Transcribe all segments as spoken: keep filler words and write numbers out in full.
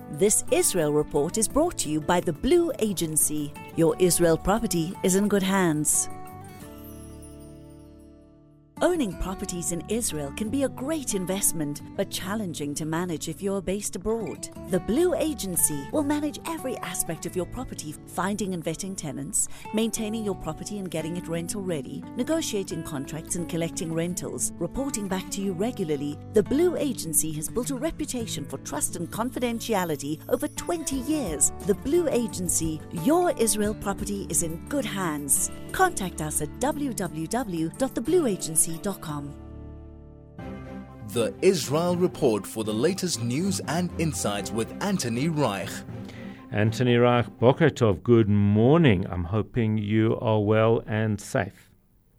This Israel Report is brought to you by the Blue Agency. Your Israel property is in good hands. Owning properties in Israel can be a great investment, but challenging to manage if you're based abroad. The Blue Agency will manage every aspect of your property, finding and vetting tenants, maintaining your property and getting it rental ready, negotiating contracts and collecting rentals, reporting back to you regularly. The Blue Agency has built a reputation for trust and confidentiality over twenty years. The Blue Agency, your Israel property is in good hands. Contact us at w w w dot the blue agency dot com. The Israel Report for the latest news and insights with Anthony Reich. Anthony Reich, Boker Tov, good morning. I'm hoping you are well and safe.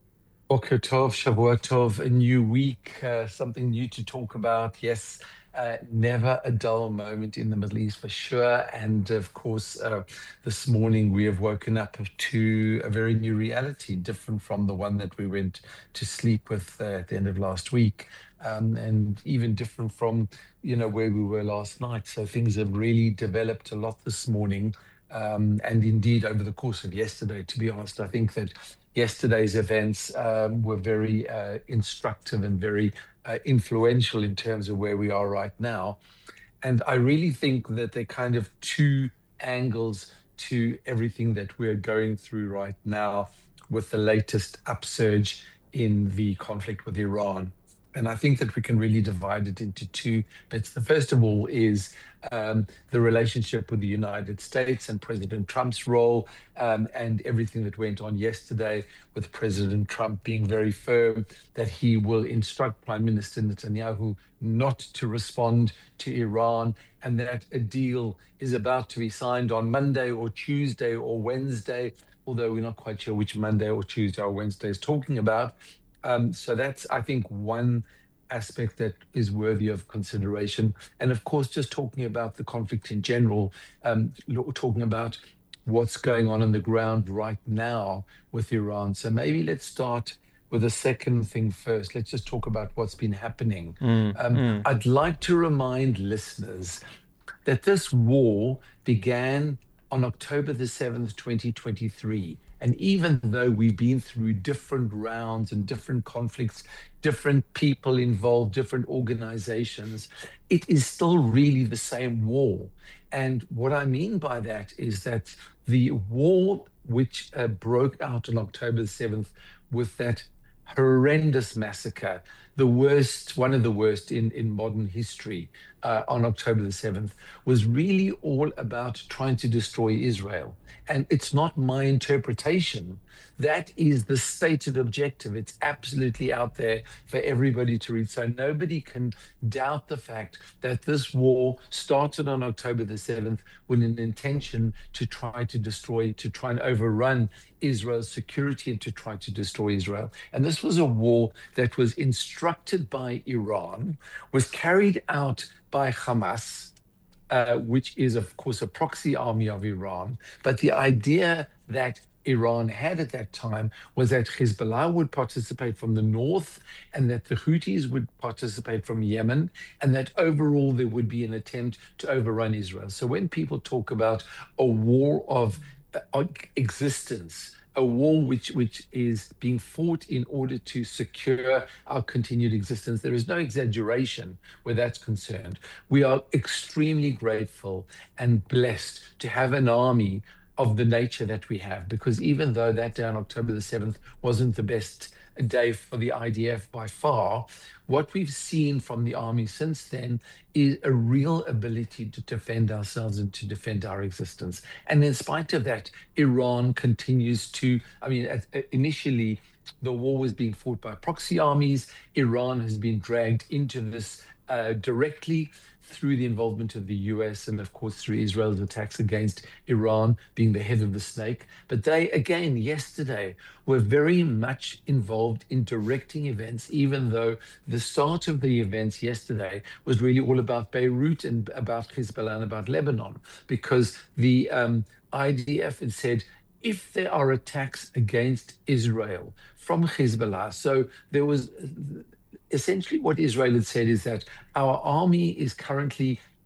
Boker Tov, Shavua Tov, a new week, uh, something new to talk about. Yes, uh, never a dull moment in the Middle East for sure. And of course, uh, this morning we have woken up to a very new reality, different from the one that we went to sleep with uh, at the end of last week. Um, and even different from, you know, where we were last night. So things have really developed a lot this morning. Um, and indeed, over the course of yesterday, to be honest, I think that yesterday's events um, were very uh, instructive and very uh, influential in terms of where we are right now. And I really think that there are kind of two angles to everything that we're going through right now with the latest upsurge in the conflict with Iran. And I think that we can really divide it into two bits. The first of all is um, the relationship with the United States and President Trump's role um, and everything that went on yesterday with President Trump being very firm that he will instruct Prime Minister Netanyahu not to respond to Iran and that a deal is about to be signed on Monday or Tuesday or Wednesday, although we're not quite sure which Monday or Tuesday or Wednesday is talking about. Um, so that's, I think, one aspect that is worthy of consideration. And of course, just talking about the conflict in general, um, talking about what's going on on the ground right now with Iran. So maybe let's start with the second thing first. Let's just talk about what's been happening. Mm, um, mm. I'd like to remind listeners that this war began on October the seventh, twenty twenty-three. And even though we've been through different rounds and different conflicts, different people involved, different organizations, it is still really the same war. And what I mean by that is that the war which uh, broke out on October the seventh with that horrendous massacre, the worst, one of the worst in, in modern history uh, on October the seventh, was really all about trying to destroy Israel. And it's not my interpretation. That is the stated objective. It's absolutely out there for everybody to read. So nobody can doubt the fact that this war started on October the seventh with an intention to try to destroy, to try and overrun Israel's security and to try to destroy Israel. And this was a war that was instructed by Iran, was carried out by Hamas, Uh, which is, of course, a proxy army of Iran. But the idea that Iran had at that time was that Hezbollah would participate from the north and that the Houthis would participate from Yemen, and that overall there would be an attempt to overrun Israel. So when people talk about a war of uh, existence, a war which, which is being fought in order to secure our continued existence, there is no exaggeration where that's concerned. We are extremely grateful and blessed to have an army of the nature that we have, because even though that day on October the seventh wasn't the best day for the I D F by far, what we've seen from the army since then is a real ability to defend ourselves and to defend our existence. And in spite of that, Iran continues to, I mean, initially the war was being fought by proxy armies. Iran has been dragged into this uh, directly through the involvement of the U S and, of course, through Israel's attacks against Iran being the head of the snake. But they, again, yesterday, were very much involved in directing events, even though the start of the events yesterday was really all about Beirut and about Hezbollah and about Lebanon, because the um, I D F had said, if there are attacks against Israel from Hezbollah, so there was... Essentially what Israel had said is that our army is currently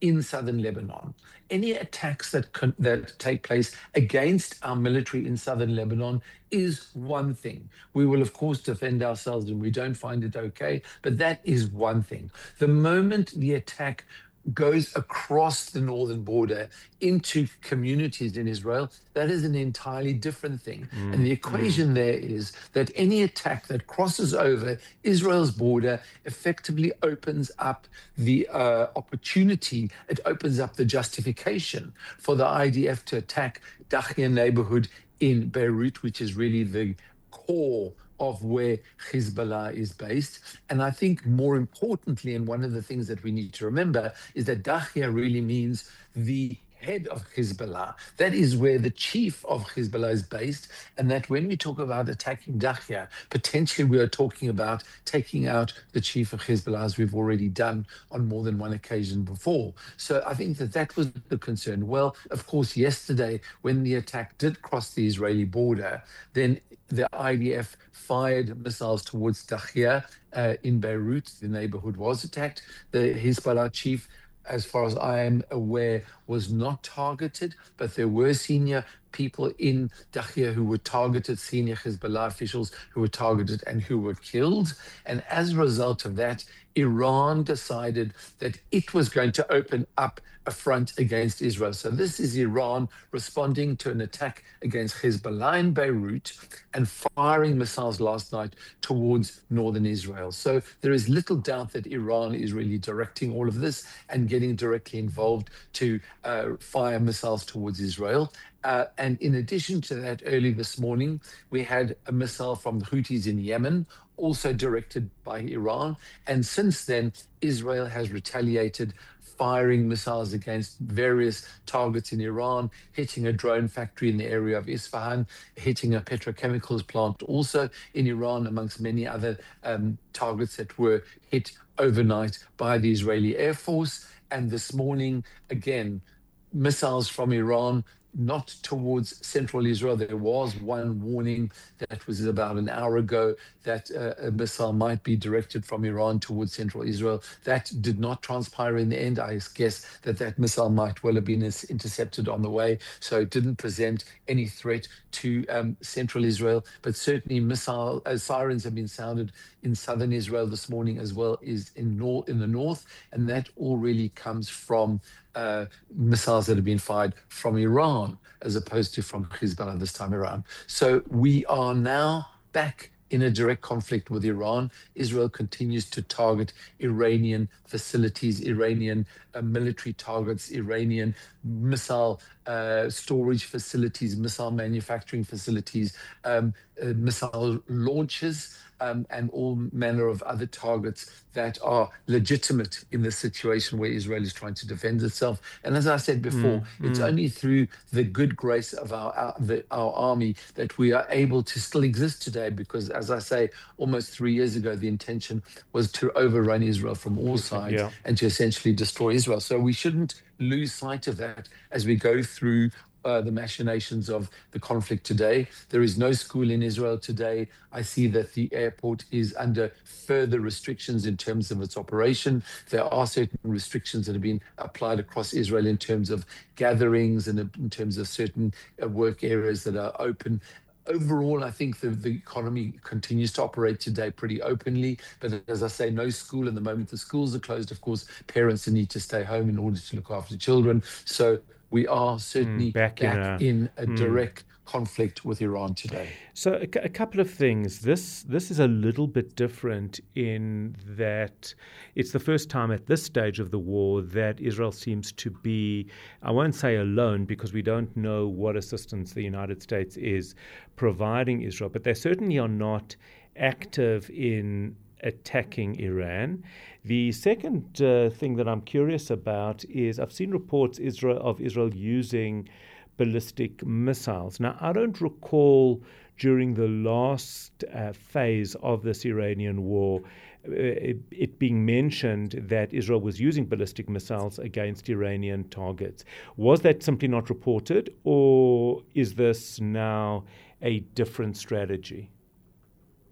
in southern Lebanon. Any attacks that con- that take place against our military in southern Lebanon is one thing. We will, of course, defend ourselves and we don't find it okay, but that is one thing. The moment the attack goes across the northern border into communities in Israel, that is an entirely different thing. Mm, and the equation mm. there is that any attack that crosses over Israel's border effectively opens up the uh, opportunity, it opens up the justification for the I D F to attack Dahya neighborhood in Beirut, which is really the core of where Hezbollah is based. And I think more importantly, and one of the things that we need to remember, is that Dahya really means the head of Hezbollah. That is where the chief of Hezbollah is based, and that when we talk about attacking Dahya, potentially we are talking about taking out the chief of Hezbollah, as we've already done on more than one occasion before. So I think that that was the concern. Well, of course, yesterday, when the attack did cross the Israeli border, then the I D F fired missiles towards Dahya uh, in Beirut. The neighborhood was attacked. The Hezbollah chief, as far as I am aware, was not targeted, but there were senior people in Dahya who were targeted, senior Hezbollah officials who were targeted and who were killed. And as a result of that, Iran decided that it was going to open up a front against Israel. So this is Iran responding to an attack against Hezbollah in Beirut and firing missiles last night towards northern Israel. So there is little doubt that Iran is really directing all of this and getting directly involved to uh, fire missiles towards Israel. Uh, and in addition to that, early this morning, we had a missile from the Houthis in Yemen, also directed by Iran. And since then, Israel has retaliated, firing missiles against various targets in Iran, hitting a drone factory in the area of Isfahan, hitting a petrochemicals plant also in Iran, amongst many other um, targets that were hit overnight by the Israeli Air Force. And this morning, again, missiles from Iran, not towards central Israel. There was one warning that was about an hour ago that uh, a missile might be directed from Iran towards central Israel. That did not transpire in the end. I guess that that missile might well have been intercepted on the way, so it didn't present any threat to um, central Israel. But certainly missile uh, sirens have been sounded in southern Israel this morning, as well as in, nor- in the north, and that all really comes from Uh, missiles that have been fired from Iran as opposed to from Hezbollah this time around. So we are now back in a direct conflict with Iran. Israel continues to target Iranian facilities, Iranian uh, military targets, Iranian missile uh, storage facilities, missile manufacturing facilities, um, uh, missile launches, Um, and all manner of other targets that are legitimate in the situation where Israel is trying to defend itself. And as I said before, mm, it's mm. only through the good grace of our our, the, our army that we are able to still exist today, because, as I say, almost three years ago, the intention was to overrun Israel from all sides yeah. and to essentially destroy Israel. So we shouldn't lose sight of that as we go through Uh, the machinations of the conflict today. There is no school in Israel today. I see that the airport is under further restrictions in terms of its operation. There are certain restrictions that have been applied across Israel in terms of gatherings and in terms of certain uh, work areas that are open. Overall, I think the, the economy continues to operate today pretty openly. But as I say, no school. And the moment the schools are closed, of course, parents need to stay home in order to look after children. So we are certainly mm, back, back in a, in a mm. direct conflict with Iran today. So a, a couple of things. This this is a little bit different in that it's the first time at this stage of the war that Israel seems to be, I won't say alone, because we don't know what assistance the United States is providing Israel, but they certainly are not active in attacking Iran. The second uh, thing that I'm curious about is I've seen reports Israel of Israel using ballistic missiles. Now, I don't recall during the last uh, phase of this Iranian war uh, it, it being mentioned that Israel was using ballistic missiles against Iranian targets. Was that simply not reported, or is this now a different strategy?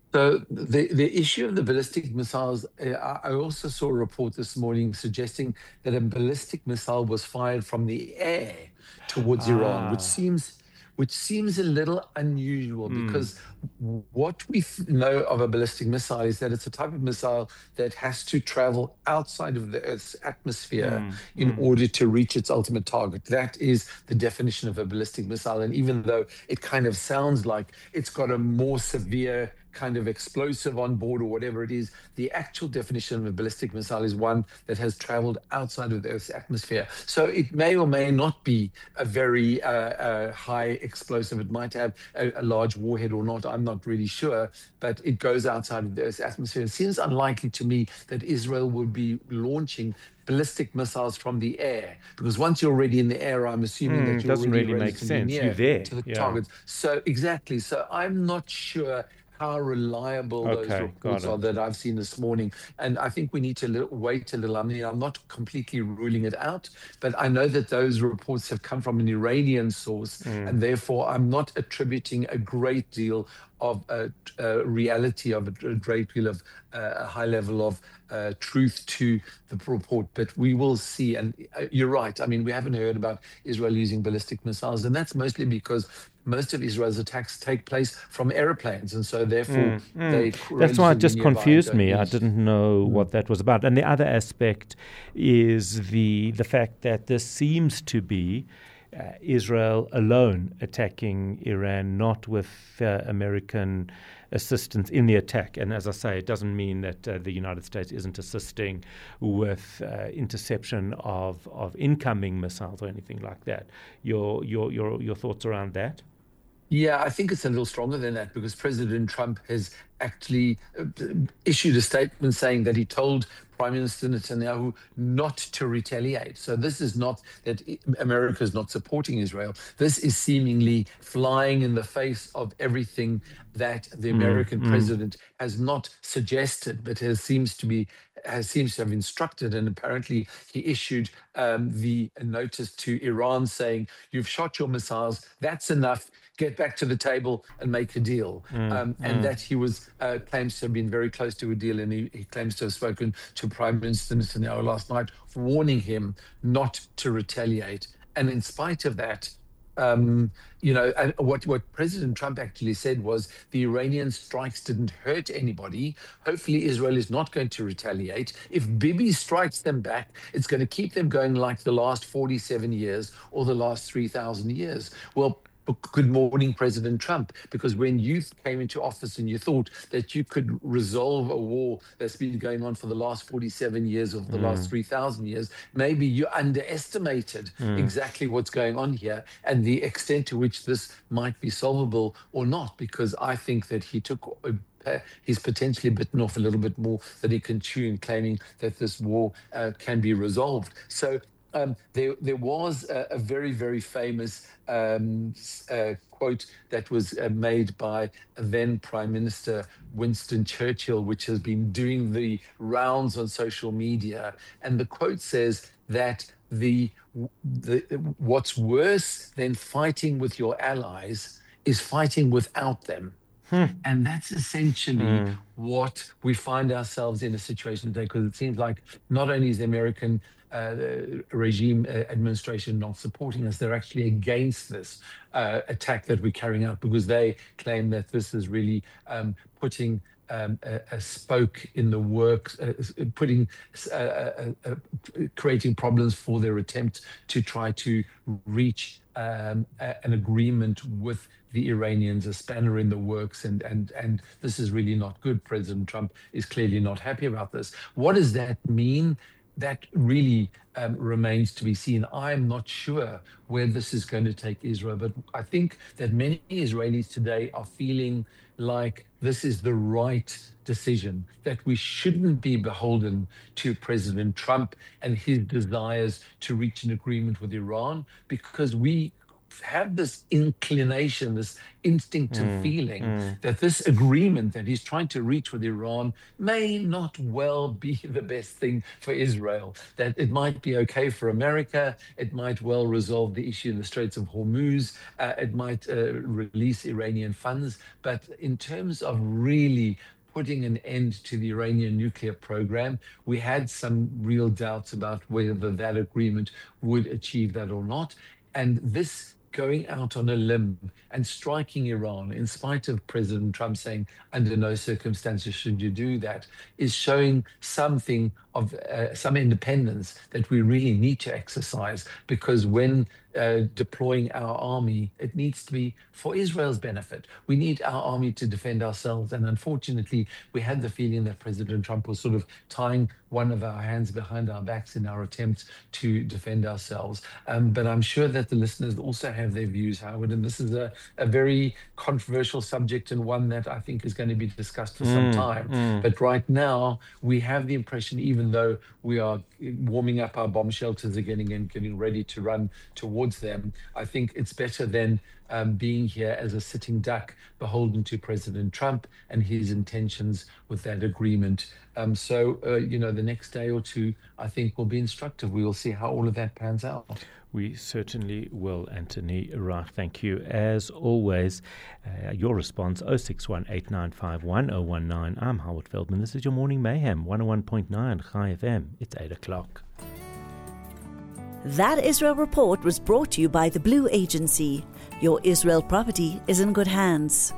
So the, the issue of the ballistic missiles, uh, I I also saw a report this morning suggesting that a ballistic missile was fired from the air towards Iran, which Ah, seems which seems a little unusual mm, because w- what we f- know of a ballistic missile is that it's a type of missile that has to travel outside of the Earth's atmosphere mm, in mm, order to reach its ultimate target. That is the definition of a ballistic missile. And even though it kind of sounds like it's got a more severe kind of explosive on board or whatever it is, the actual definition of a ballistic missile is one that has traveled outside of the Earth's atmosphere. So it may or may not be a very uh, uh, high explosive. It might have a, a large warhead or not. I'm not really sure, but it goes outside of the Earth's atmosphere. It seems unlikely to me that Israel would be launching ballistic missiles from the air, because once you're already in the air, I'm assuming that mm. you're Doesn't already really make relatively sense. You're near there. to the Yeah. targets. So exactly. So I'm not sure how reliable those Okay, got reports are it. that I've seen this morning. And I think we need to li- wait a little. I mean, I'm not completely ruling it out, but I know that those reports have come from an Iranian source, Mm. and therefore I'm not attributing a great deal of uh, uh, reality, of a, a great deal of uh, a high level of uh, truth to the report. But we will see. And uh, you're right. I mean, we haven't heard about Israel using ballistic missiles, and that's mostly because most of Israel's attacks take place from airplanes, and so therefore Mm, mm. they That's why it relatively just nearby and confused don't me. I need. didn't know Mm. what that was about. And the other aspect is the the fact that this seems to be uh, Israel alone attacking Iran, not with uh, American assistance in the attack. And as I say, it doesn't mean that uh, the United States isn't assisting with uh, interception of, of incoming missiles or anything like that. Your your your your thoughts around that? Yeah, I think it's a little stronger than that because President Trump has actually uh, issued a statement saying that he told Prime Minister Netanyahu not to retaliate. So this is not that i- America is not supporting Israel. This is seemingly flying in the face of everything that the Mm, American mm, president has not suggested, but has seems to be has seems to have instructed. And apparently, he issued um, the notice to Iran saying, "You've shot your missiles. That's enough. Get back to the table and make a deal." mm, Um, and mm. that he was uh, claims to have been very close to a deal, and he, he claims to have spoken to Prime Minister Netanyahu last night, warning him not to retaliate. And in spite of that, um, you know, and what what President Trump actually said was the Iranian strikes didn't hurt anybody. Hopefully, Israel is not going to retaliate. If Bibi strikes them back, it's going to keep them going like the last forty-seven years or the last three thousand years. Well, good morning, President Trump, because when you came into office and you thought that you could resolve a war that's been going on for the last forty-seven years of the last Mm, three thousand years, maybe you underestimated mm, exactly what's going on here and the extent to which this might be solvable or not, because I think that he took a uh, he's potentially bitten off a little bit more that he can chew in claiming that this war uh, can be resolved. So um, there, there was a, a very, very famous um, uh, quote that was uh, made by then Prime Minister Winston Churchill, which has been doing the rounds on social media. And the quote says that the, the what's worse than fighting with your allies is fighting without them. hmm, And that's essentially mm, what we find ourselves in a situation today, because it seems like not only is the American uh, regime uh, administration not supporting us, they're actually against this uh, attack that we're carrying out, because they claim that this is really um, putting um, a, a spoke in the works, uh, putting, uh, uh, uh, creating problems for their attempt to try to reach um, a, an agreement with the Iranians, a spanner in the works, and and and this is really not good. President Trump is clearly not happy about this. What does that mean? That really um, remains to be seen. I'm not sure where this is going to take Israel, but I think that many Israelis today are feeling like this is the right decision, that we shouldn't be beholden to President Trump and his desires to reach an agreement with Iran, because we have this inclination, this instinctive Mm, feeling mm. that this agreement that he's trying to reach with Iran may not well be the best thing for Israel, that it might be okay for America, it might well resolve the issue in the Straits of Hormuz, uh, it might uh, release Iranian funds, but in terms of really putting an end to the Iranian nuclear program, we had some real doubts about whether that agreement would achieve that or not. And this going out on a limb and striking Iran, in spite of President Trump saying, under no circumstances should you do that, is showing something of uh, some independence that we really need to exercise, because when uh, deploying our army, it needs to be for Israel's benefit. We need our army to defend ourselves. And unfortunately, we had the feeling that President Trump was sort of tying one of our hands behind our backs in our attempts to defend ourselves. Um, but I'm sure that the listeners also have their views, Howard, and this is a, a very controversial subject and one that I think is going to be discussed for mm, some time. Mm. But right now, we have the impression, even though we are warming up our bomb shelters again and getting ready to run towards them, I think it's better than um, being here as a sitting duck beholden to President Trump and his intentions with that agreement. Um, so, uh, you know, the next day or two, I think, will be instructive. We will see how all of that pans out. We certainly will, Anthony Wright. Thank you. As always, uh, your response, oh six one, eight nine five one, oh one nine. I'm Howard Feldman. This is your Morning Mayhem, one oh one point nine Chai F M. It's eight o'clock. That Israel Report was brought to you by the Blue Agency. Your Israel property is in good hands.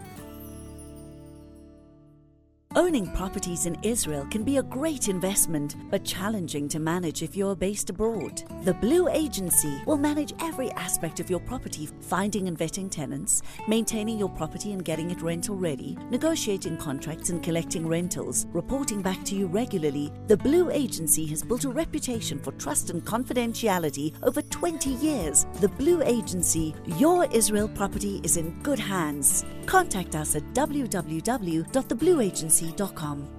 Owning properties in Israel can be a great investment, but challenging to manage if you're based abroad. The Blue Agency will manage every aspect of your property, finding and vetting tenants, maintaining your property and getting it rental ready, negotiating contracts and collecting rentals, reporting back to you regularly. The Blue Agency has built a reputation for trust and confidentiality over twenty years. The Blue Agency, your Israel property is in good hands. Contact us at w w w dot the blue agency dot com.